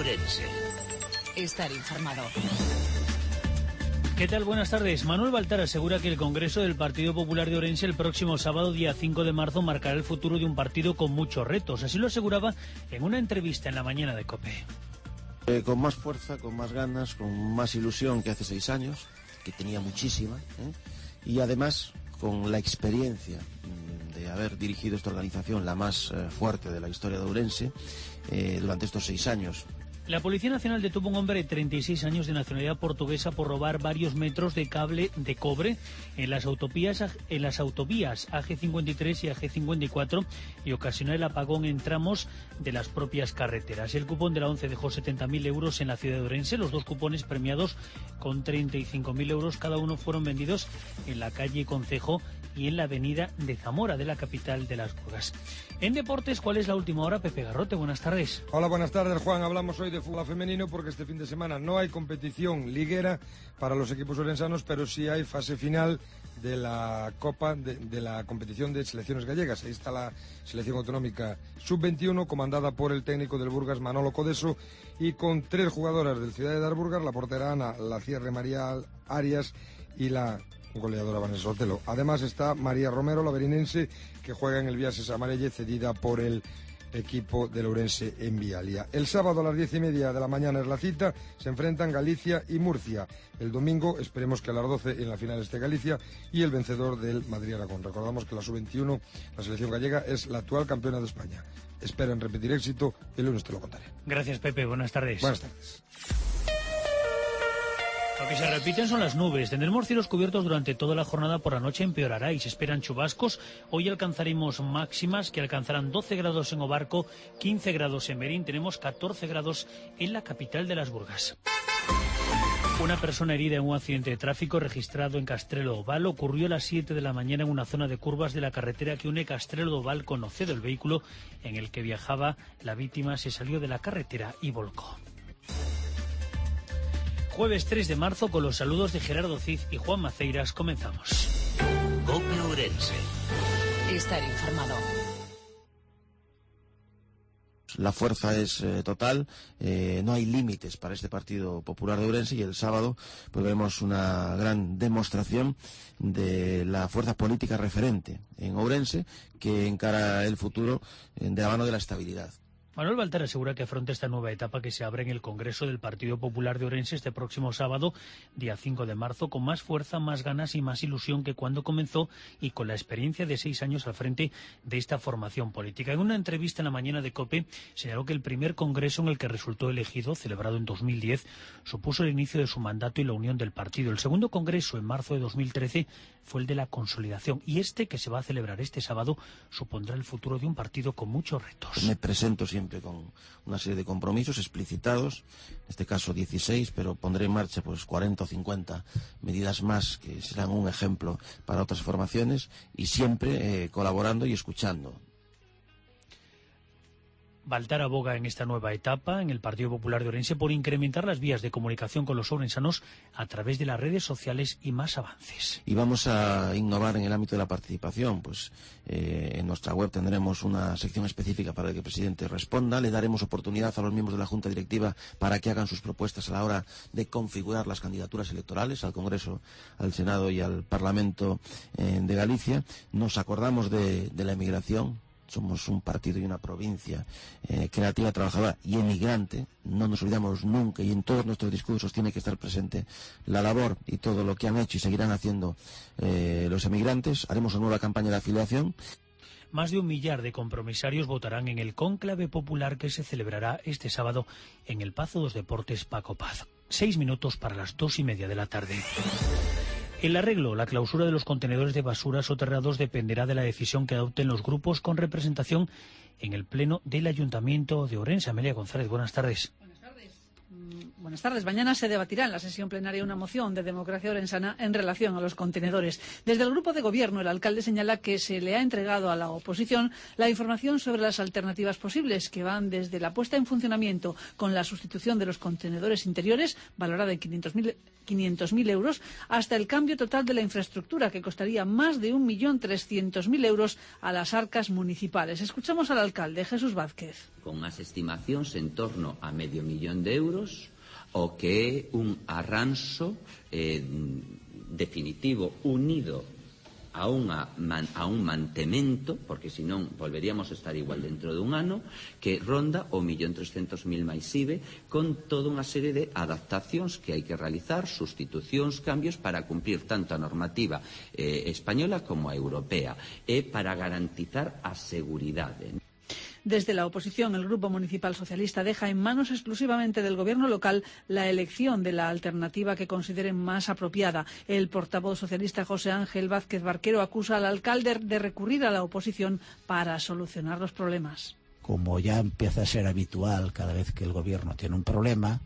Ourense. Estar informado. ¿Qué tal? Buenas tardes. Manuel Baltar asegura que el Congreso del Partido Popular de Ourense el próximo sábado, día 5 de marzo, marcará el futuro de un partido con muchos retos. Así lo aseguraba en una entrevista en la mañana de COPE. Con más fuerza, con más ganas, con más ilusión que hace 6 años, que tenía muchísima, y además con la experiencia de haber dirigido esta organización, la más fuerte de la historia de Ourense, durante estos 6 años. La Policía Nacional detuvo a un hombre de 36 años de nacionalidad portuguesa por robar varios metros de cable de cobre en las autovías AG53 y AG54 y ocasionar el apagón en tramos de las propias carreteras. El cupón de la ONCE dejó 70.000 euros en la ciudad de Ourense. Los dos cupones premiados con 35.000 euros cada uno fueron vendidos en la calle Concejo y en la avenida de Zamora, de la capital de las Burgas. En deportes, ¿cuál es la última hora? Pepe Garrote, buenas tardes. Hola, buenas tardes, Juan. Hablamos hoy de fútbol femenino porque este fin de semana no hay competición liguera para los equipos ourensanos, pero sí hay fase final de la Copa, de la competición de selecciones gallegas. Ahí está la selección autonómica sub-21, comandada por el técnico del Burgas, Manolo Codeso, y con 3 jugadoras del Ciudad de Darburgas, la portera Ana, la cierre María Arias y la goleadora Vanessa Otelo. Además está María Romero, la berinense, que juega en el Viases Amarelle, cedida por el equipo del Ourense en Vialia. El sábado a las 10:30 de la mañana es la cita, se enfrentan Galicia y Murcia. El domingo esperemos que a las 12 en la final esté Galicia y el vencedor del Madrid-Aragón. Recordamos que la sub-21, la selección gallega, es la actual campeona de España. Esperen repetir éxito, el lunes te lo contaré. Gracias, Pepe, buenas tardes. Buenas tardes. Lo que se repiten son las nubes. Tendremos cielos cubiertos durante toda la jornada. Por la noche empeorará y se esperan chubascos. Hoy alcanzaremos máximas que alcanzarán 12 grados en Obarco, 15 grados en Berín. Tenemos 14 grados en la capital de las Burgas. Una persona herida en un accidente de tráfico registrado en Castrelo Oval ocurrió a las 7 de la mañana en una zona de curvas de la carretera que une Castrelo Oval con Ocedo. El vehículo en el que viajaba la víctima se salió de la carretera y volcó. Jueves 3 de marzo, con los saludos de Gerardo Cid y Juan Maceiras, comenzamos. COPE Ourense. Estar informado. La fuerza es total, no hay límites para este Partido Popular de Ourense y el sábado pues vemos una gran demostración de la fuerza política referente en Ourense que encara el futuro de la mano de la estabilidad. Manuel Baltar asegura que afronta esta nueva etapa que se abre en el Congreso del Partido Popular de Ourense este próximo sábado, día 5 de marzo, con más fuerza, más ganas y más ilusión que cuando comenzó y con la experiencia de 6 años al frente de esta formación política. En una entrevista en la mañana de COPE señaló que el primer congreso en el que resultó elegido, celebrado en 2010, supuso el inicio de su mandato y la unión del partido. El segundo congreso, en marzo de 2013, fue el de la consolidación y este, que se va a celebrar este sábado, supondrá el futuro de un partido con muchos retos. Me presento siempre con una serie de compromisos explicitados, en este caso 16, pero pondré en marcha pues 40 o 50 medidas más que serán un ejemplo para otras formaciones y siempre colaborando y escuchando. Baltar aboga en esta nueva etapa en el Partido Popular de Ourense por incrementar las vías de comunicación con los ourensanos a través de las redes sociales y más avances. Y vamos a innovar en el ámbito de la participación, pues en nuestra web tendremos una sección específica para que el presidente responda, le daremos oportunidad a los miembros de la Junta Directiva para que hagan sus propuestas a la hora de configurar las candidaturas electorales al Congreso, al Senado y al Parlamento de Galicia. Nos acordamos de la emigración. Somos un partido y una provincia creativa, trabajadora y emigrante. No nos olvidamos nunca y en todos nuestros discursos tiene que estar presente la labor y todo lo que han hecho y seguirán haciendo los emigrantes. Haremos una nueva campaña de afiliación. Más de 1 millar de compromisarios votarán en el cónclave popular que se celebrará este sábado en el Pazo dos Deportes Paco Paz. 6 minutos para las 2:30 de la tarde. El arreglo, la clausura de los contenedores de basura soterrados dependerá de la decisión que adopten los grupos con representación en el Pleno del Ayuntamiento de Ourense. Amelia González, buenas tardes. Buenas tardes. Buenas tardes. Mañana se debatirá en la sesión plenaria una moción de Democracia Orensana en relación a los contenedores. Desde el grupo de gobierno, el alcalde señala que se le ha entregado a la oposición la información sobre las alternativas posibles, que van desde la puesta en funcionamiento con la sustitución de los contenedores interiores, valorada en 500.000 euros, hasta el cambio total de la infraestructura, que costaría más de 1.300.000 euros a las arcas municipales. Escuchamos al alcalde, Jesús Vázquez. Con as estimacións en torno a €500.000 o que é un arranxo definitivo unido a un mantemento, porque senón volveríamos a estar igual dentro dun ano, que ronda o 1.300.000 máis IVE, con toda unha serie de adaptacións que hai que realizar, sustitucións, cambios para cumplir tanto a normativa española como a europea, e para garantizar a seguridade. Desde la oposición, el Grupo Municipal Socialista deja en manos exclusivamente del Gobierno local la elección de la alternativa que consideren más apropiada. El portavoz socialista José Ángel Vázquez Barquero acusa al alcalde de recurrir a la oposición para solucionar los problemas. Como ya empieza a ser habitual cada vez que el Gobierno tiene un problema,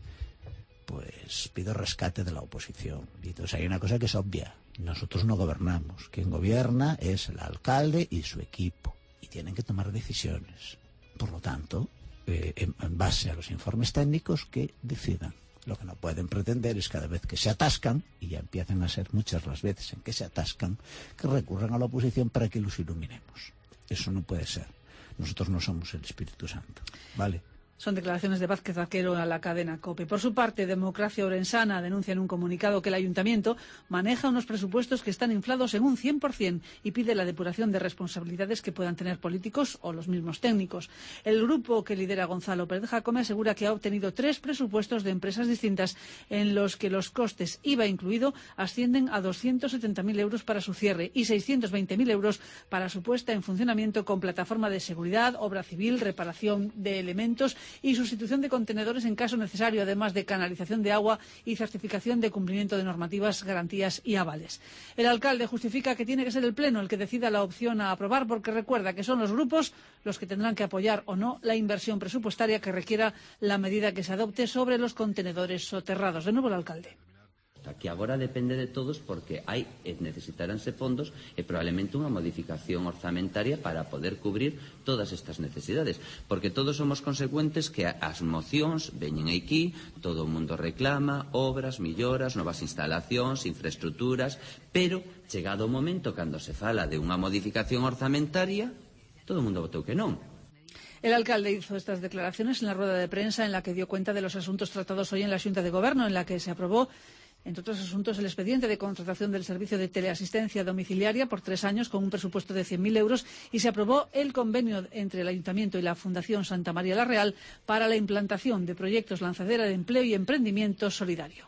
pues pido rescate de la oposición. Y entonces hay una cosa que es obvia. Nosotros no gobernamos. Quien gobierna es el alcalde y su equipo. Y tienen que tomar decisiones. Por lo tanto, en base a los informes técnicos, que decidan. Lo que no pueden pretender es cada vez que se atascan, y ya empiezan a ser muchas las veces en que se atascan, que recurran a la oposición para que los iluminemos. Eso no puede ser. Nosotros no somos el Espíritu Santo, ¿vale? Son declaraciones de Vázquez Barquero a la cadena COPE. Por su parte, Democracia Orensana denuncia en un comunicado que el ayuntamiento maneja unos presupuestos que están inflados en un 100% y pide la depuración de responsabilidades que puedan tener políticos o los mismos técnicos. El grupo que lidera Gonzalo Pérez Jacome asegura que ha obtenido 3 presupuestos de empresas distintas en los que los costes, IVA incluido, ascienden a 270.000 euros para su cierre y 620.000 euros para su puesta en funcionamiento con plataforma de seguridad, obra civil, reparación de elementos y sustitución de contenedores en caso necesario, además de canalización de agua y certificación de cumplimiento de normativas, garantías y avales. El alcalde justifica que tiene que ser el Pleno el que decida la opción a aprobar, porque recuerda que son los grupos los que tendrán que apoyar o no la inversión presupuestaria que requiera la medida que se adopte sobre los contenedores soterrados. De nuevo el alcalde. Que agora depende de todos porque necesitaránse fondos e probablemente unha modificación orzamentaria para poder cubrir todas estas necesidades, porque todos somos consecuentes que as mocións veñen aquí, todo o mundo reclama obras, melloras, novas instalacións, infraestructuras, pero chegado o momento cando se fala de unha modificación orzamentaria, todo o mundo votou que non. El alcalde hizo estas declaraciones en la rueda de prensa en la que dio cuenta de los asuntos tratados hoy en la Xunta de Gobierno, en la que se aprobó, entre otros asuntos, el expediente de contratación del servicio de teleasistencia domiciliaria por 3 años con un presupuesto de 100.000 euros y se aprobó el convenio entre el Ayuntamiento y la Fundación Santa María la Real para la implantación de proyectos lanzadera de empleo y emprendimiento solidario.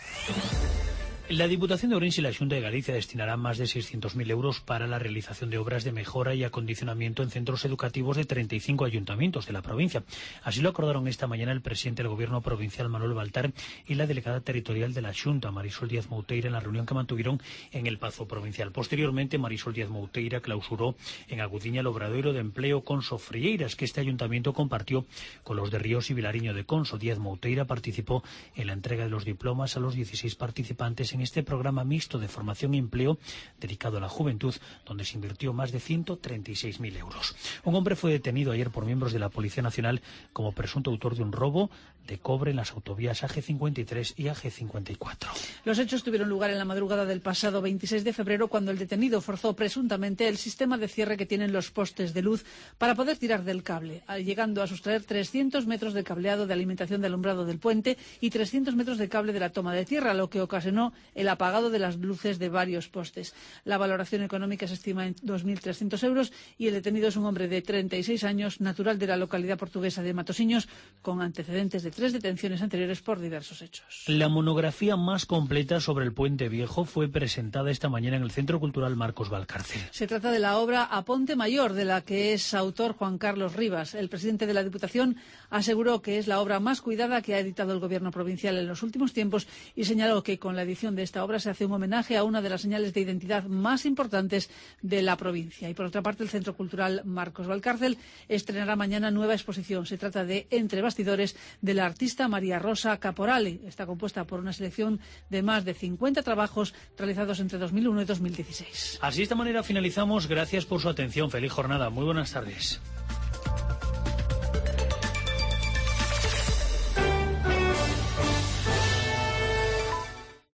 La Diputación de Ourense y la Xunta de Galicia destinarán más de 600.000 euros para la realización de obras de mejora y acondicionamiento en centros educativos de 35 ayuntamientos de la provincia. Así lo acordaron esta mañana el presidente del Gobierno provincial, Manuel Baltar, y la delegada territorial de la Xunta, Marisol Díaz Mouteira, en la reunión que mantuvieron en el Pazo Provincial. Posteriormente, Marisol Díaz Mouteira clausuró en Agudiña el obradoiro de empleo Conso Frieiras, que este ayuntamiento compartió con los de Ríos y Vilariño de Conso. Díaz Mouteira participó en la entrega de los diplomas a los 16 participantes en este programa mixto de formación y empleo dedicado a la juventud, donde se invirtió más de 136.000 euros. Un hombre fue detenido ayer por miembros de la Policía Nacional como presunto autor de un robo de cobre en las autovías AG53 y AG54. Los hechos tuvieron lugar en la madrugada del pasado 26 de febrero, cuando el detenido forzó presuntamente el sistema de cierre que tienen los postes de luz para poder tirar del cable, llegando a sustraer 300 metros de cableado de alimentación de alumbrado del puente y 300 metros de cable de la toma de tierra, lo que ocasionó el apagado de las luces de varios postes. La valoración económica se estima en 2.300 euros y el detenido es un hombre de 36 años, natural de la localidad portuguesa de Matosiños, con antecedentes de 3 detenciones anteriores por diversos hechos. La monografía más completa sobre el Puente Viejo fue presentada esta mañana en el Centro Cultural Marcos Valcárcel. Se trata de la obra A Ponte Mayor, de la que es autor Juan Carlos Rivas. El presidente de la Diputación aseguró que es la obra más cuidada que ha editado el Gobierno provincial en los últimos tiempos y señaló que con la edición de esta obra se hace un homenaje a una de las señales de identidad más importantes de la provincia. Y por otra parte, el Centro Cultural Marcos Valcárcel estrenará mañana nueva exposición. Se trata de Entre bastidores, de la artista María Rosa Caporale. Está compuesta por una selección de más de 50 trabajos realizados entre 2001 y 2016. Así, de esta manera finalizamos. Gracias por su atención. Feliz jornada. Muy buenas tardes.